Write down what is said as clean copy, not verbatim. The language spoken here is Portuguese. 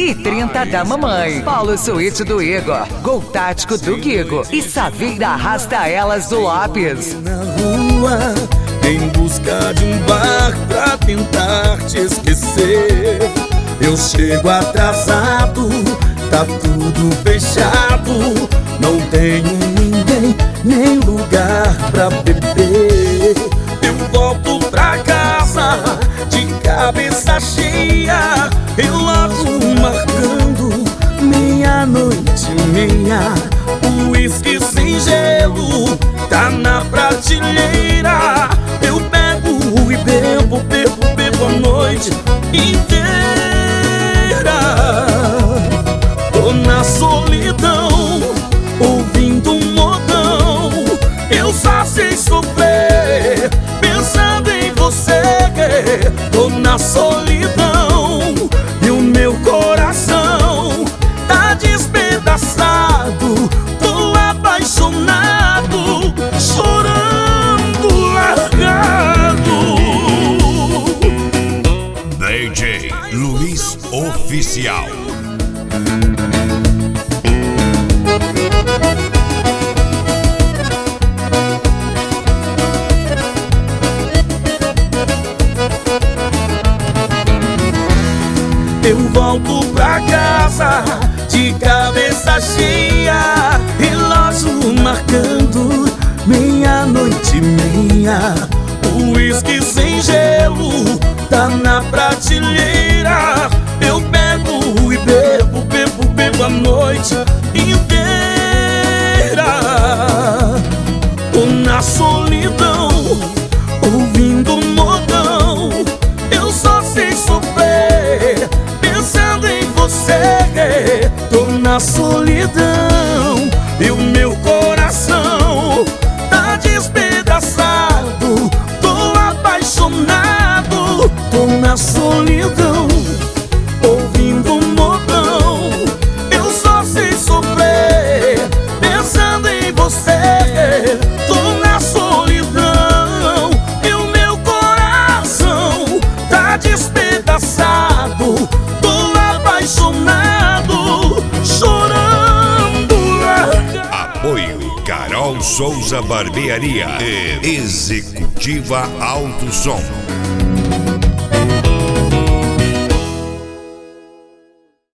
e 30 da mamãe. Polo Suíte do Igor, Gol Tático do Guigo e Saveira Arrasta Elas do Lopes. Na rua, em busca de um bar pra tentar te esquecer. Eu chego atrasado, tá tudo fechado. Não tenho ninguém, nem lugar pra beber. Eu volto pra casa de cabeça cheia, relógio marcando meia-noite e meia. O uísque sem gelo tá na prateleira. Eu pego e bebo, bebo, bebo a noite inteira. Tô na solidão, ouvindo um modão. Eu só sei sofrer pensando em você. Tô na solidão e o meu coração tá despedaçado. Tô apaixonado, chorando, largado. DJ Luiz Oficial. Eu volto pra casa de cabeça cheia, relógio marcando meia-noite e meia. O uísque sem gelo tá na prateleira. Eu pego e bebo, bebo, bebo a noite inteira. Tô na solidão, ouvindo um modão. Eu só sei sofrer pensando em você. Tô na solidão e o meu coração tá despedaçado. Tô apaixonado, tô na solidão, ouvindo um modão. Eu só sei sofrer pensando em você. Tô na solidão e o meu coração tá despedaçado. Tô apaixonado, chorando. Apoio Carol Souza Barbearia e Executiva Alto Som.